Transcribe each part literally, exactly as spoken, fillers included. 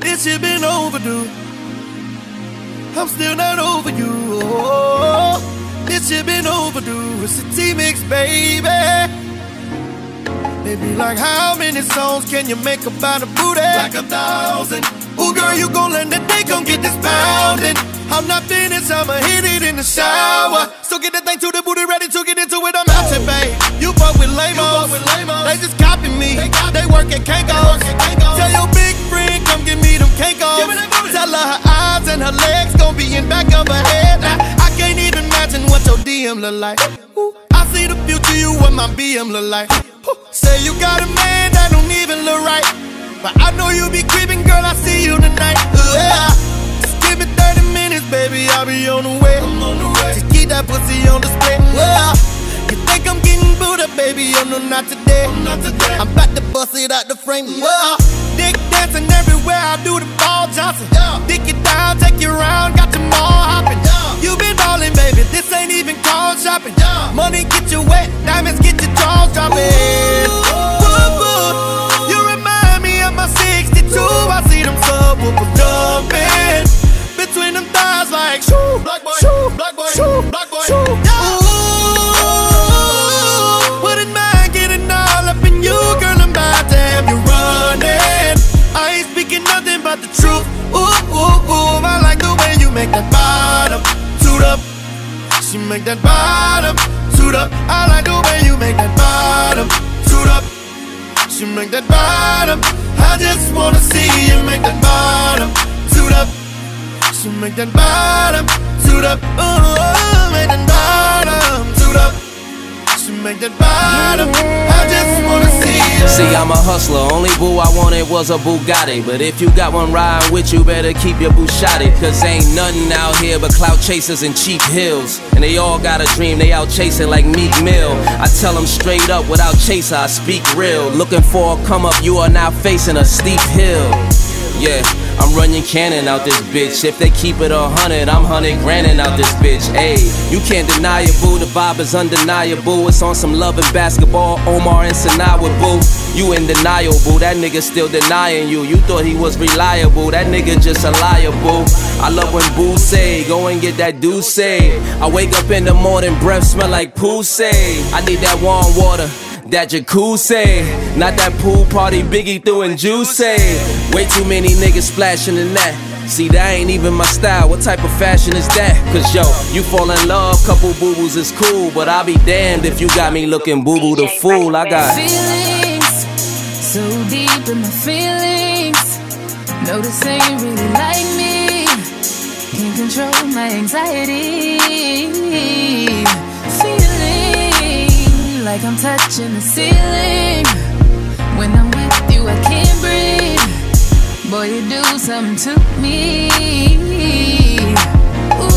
This shit been overdue. I'm still not over you. Oh, this shit been overdue. It's a T-Mix, baby. They be like, how many songs can you make about a booty? Like a thousand. Ooh, girl, you gon' let that day gon' get this pounding. I'm not finished, I'ma hit it in the shower. So get that thing to the booty, ready to get into it. I'm out here, babe. You fuck with lame-os. They just copy me. They work at Kanko's. Tell your big friend, come give me them Kanko's. Tell her her eyes and her legs gon' be in back of her head. Now, I can't even imagine what your D M look like. Ooh, I see the future, you what my B M look like. Say you got a man that don't even look right, but I know you be creeping, girl, I see you tonight. Yeah. Just give me thirty minutes, baby, I'll be on the way. I'm on the way. Just keep that pussy on display. Yeah. You think I'm getting booed up, baby, oh no, not today. I'm not today. I'm about to bust it out the frame. Yeah. Dick dancing everywhere, I do the ball Johnson. Yeah. Dick it down, take you around, got your mall hopping. Yeah. You been ballin', baby, this ain't even called shopping. Yeah. Money get you wet, diamonds get your jaws dropping. You remind me of my sixty-two. I see them subwoofers jumping between them thighs like shoo, black boy, shoo, black boy, shoo, black boy, shoo. Yeah. Ooh, wouldn't mind getting all up in you, girl. I'm about to have you running. I ain't speaking nothing but the truth. Ooh, ooh, ooh, I like the way you make that bottom toot up. She make that bottom toot up. I like the way you make that bottom toot up. She make that bottom. I just wanna see you make that bottom toot up. She make that bottom toot up. Ooh, make that bottom toot up. She make that bottom. I just wanna see you. See, I'm a hustler. Only boo I wanted was a Bugatti. But if you got one riding with you, better keep your Bushati. Cause ain't nothing out here but clout chasers and cheap hills. And they all got a dream, they out chasing like Meek Mill. I tell them straight up, without chaser, I speak real. Looking for a come up, you are now facing a steep hill. Yeah, I'm running cannon out this bitch. If they keep it a hundred, I'm hundred grandin' out this bitch. Ayy, you can't deny it, boo. The vibe is undeniable. It's on some love and basketball. Omar and Sanaa with boo. You in denial, boo. That nigga still denying you. You thought he was reliable. That nigga just a liar, boo. I love when boo say, go and get that douce. I wake up in the morning, breath smell like pussy. I need that warm water, that jacuzzi, not that pool party Biggie threw in Juicy. Way too many niggas splashing in that. See, that ain't even my style. What type of fashion is that? Cause yo, you fall in love, couple boo-boos is cool, but I'll be damned if you got me looking boo-boo the fool. I got feelings so deep in my feelings. No, this ain't really like me. Can't control my anxiety. Feeling like I'm touching the ceiling. When I'm with you, I can't breathe. Boy, you do something to me. Ooh,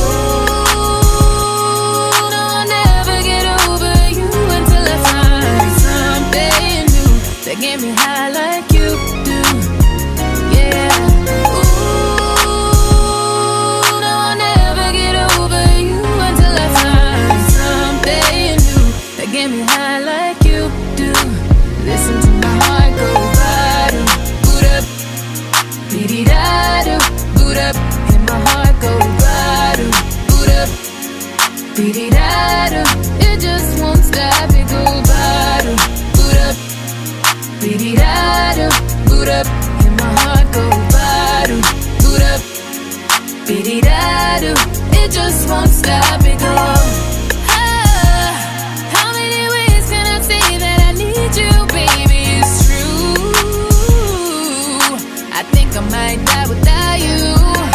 no, I'll never get over you until I find something new that get me high like you do. Yeah. Ooh, no, I'll never get over you until I find something new that get me high like you do. Listen to my heart go bottom, boot up, dee-dee-da-do, boot up, and my heart go bottom, boot up, dee-dee-da-do. It just won't stop, it go bottom, boot up, dee-dee-da-do, boot up, and my heart go bottom, boot up, dee-dee-da-do. It just won't stop, it go. Ah, how many ways can I say that I need you, baby? It's true. I think I might die without you.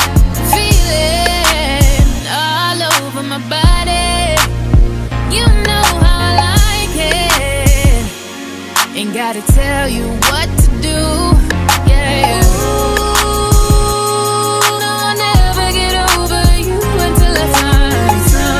Feeling all over my body. You know how I like it. Ain't gotta tell you what to do. Yeah. Ooh, no, I'll never get over you until I find something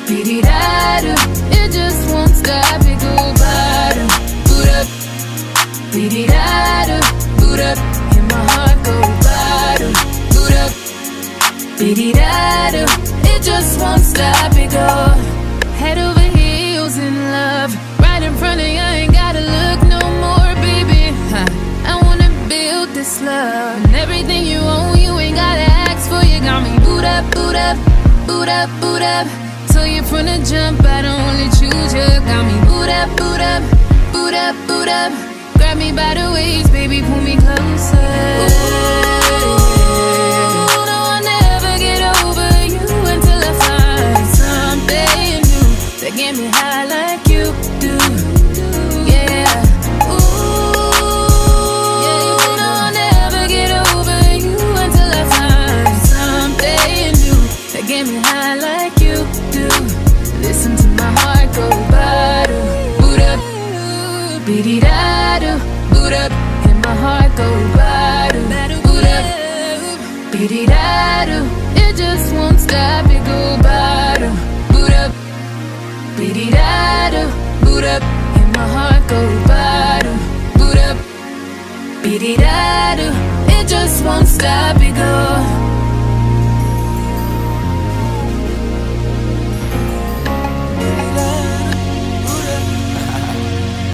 Beat-it-da-do, it just won't stop, it go bottom. Boot up, beat-it-da-do, boot up, and my heart go bottom. Boot up, beat-it-da-do, it just won't stop, it go. Head over heels in love, right in front of you, I ain't gotta look no more, baby. Huh. I wanna build this love, and everything you own, you ain't gotta ask for. You got me boot up, boot up, boot up, boot up. So you from the jump, I don't only choose you. Got me boot up, boot up, boot up, boot up. Grab me by the waist, baby, pull me closer. Ooh, no, I'll never get over you until I find something new that get me high like you do. Yeah. Ooh, yeah, you know I'll never get over you until I find something new that get me high like you do. Listen to my heart go bottom. Boot up, beat-it-da-do, boot up, and my heart go bottom. Boot up, beat-it-da-do, it just won't stop, it go bottom. Boot up, beat-it-da-do, boot up, and my heart go bottom. Boot up, beat-it-da-do, it just won't stop, it go.